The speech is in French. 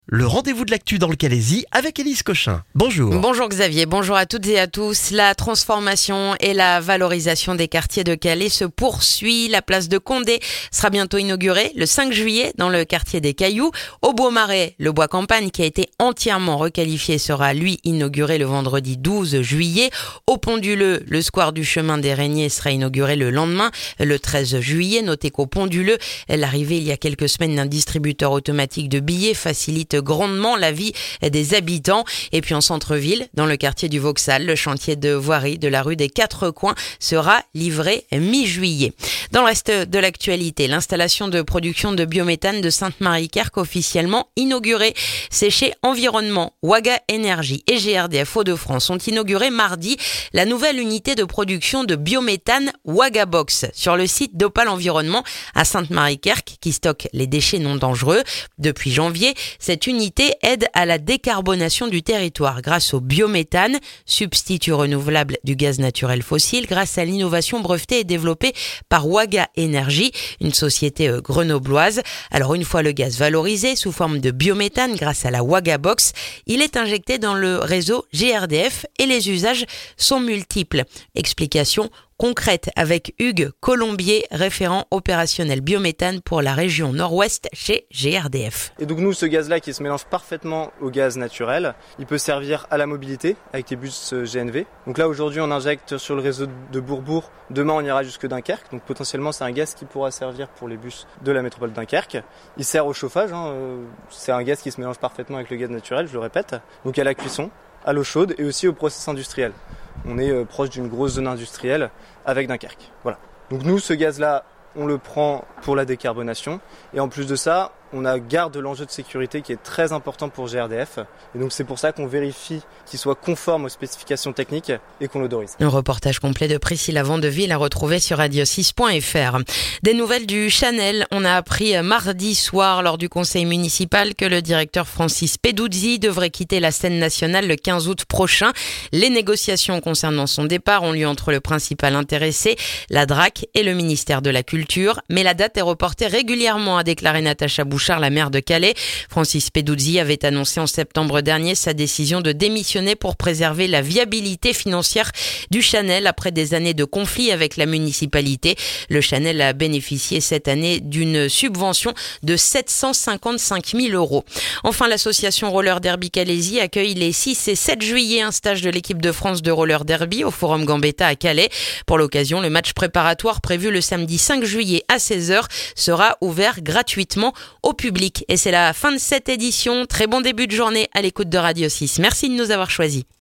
Le rendez-vous de l'actu dans le Calaisis avec Élise Cochin. Bonjour. Bonjour Xavier, bonjour à toutes et à tous. La transformation et la valorisation des quartiers de Calais se poursuit. La place de Condé sera bientôt inaugurée le 5 juillet dans le quartier des Cailloux. Au Beaumarais, le bois campagne qui a été entièrement requalifié sera lui inauguré le vendredi 12 juillet. Au Pont du Leu, le square du chemin des Régniers sera inauguré le lendemain, le 13 juillet. Notez qu'au Pont du Leu, l'arrivée il y a quelques semaines d'un distributeur automatique de billets facilite grandement la vie des habitants. Et puis en centre-ville, dans le quartier du Vauxhall, le chantier de voirie de la rue des Quatre Coins sera livré mi-juillet. Dans le reste de l'actualité, l'installation de production de biométhane de Sainte-Marie-Querques officiellement inaugurée. C'est chez Environnement, Waga Énergie et GRDF Hauts-de-France ont inauguré mardi la nouvelle unité de production de biométhane Wagabox sur le site d'Opale Environnement à Sainte-Marie-Querques qui stocke les déchets non dangereux. Depuis janvier, cette unité aide à la décarbonation du territoire grâce au biométhane, substitut renouvelable du gaz naturel fossile, grâce à l'innovation brevetée et développée par Waga Énergie, une société grenobloise. Alors une fois le gaz valorisé sous forme de biométhane grâce à la Wagabox, il est injecté dans le réseau GRDF et les usages sont multiples. Explication concrète avec Hugues Colombier, référent opérationnel biométhane pour la région nord-ouest chez GRDF. Et donc nous, ce gaz-là qui se mélange parfaitement au gaz naturel, il peut servir à la mobilité avec les bus GNV. Donc là aujourd'hui on injecte sur le réseau de Bourbourg, demain on ira jusque Dunkerque, donc potentiellement c'est un gaz qui pourra servir pour les bus de la métropole de Dunkerque. Il sert au chauffage, c'est un gaz qui se mélange parfaitement avec le gaz naturel, je le répète, donc à la cuisson, à l'eau chaude et aussi au process industriel. On est proche d'une grosse zone industrielle avec Dunkerque. Voilà. Donc nous, ce gaz-là, on le prend pour la décarbonation. Et en plus de ça, on garde l'enjeu de sécurité qui est très important pour GRDF. Et donc c'est pour ça qu'on vérifie qu'il soit conforme aux spécifications techniques et qu'on l'autorise. Un reportage complet de Priscilla Vandeville à retrouver sur radio6.fr. Des nouvelles du Chanel. On a appris mardi soir lors du conseil municipal que le directeur Francis Peduzzi devrait quitter la scène nationale le 15 août prochain. Les négociations concernant son départ ont lieu entre le principal intéressé, la DRAC et le ministère de la Culture. Mais la date est reportée régulièrement, a déclaré Natacha Bouchard, la maire de Calais. Francis Peduzzi avait annoncé en septembre dernier sa décision de démissionner pour préserver la viabilité financière du Chanel après des années de conflit avec la municipalité. Le Chanel a bénéficié cette année d'une subvention de 755 000 €. Enfin, l'association Roller Derby Calaisis accueille les 6 et 7 juillet un stage de l'équipe de France de roller derby au Forum Gambetta à Calais. Pour l'occasion, le match préparatoire prévu le samedi 5 juillet à 16h sera ouvert gratuitement au public. Et c'est la fin de cette édition. Très bon début de journée à l'écoute de Radio 6. Merci de nous avoir choisis.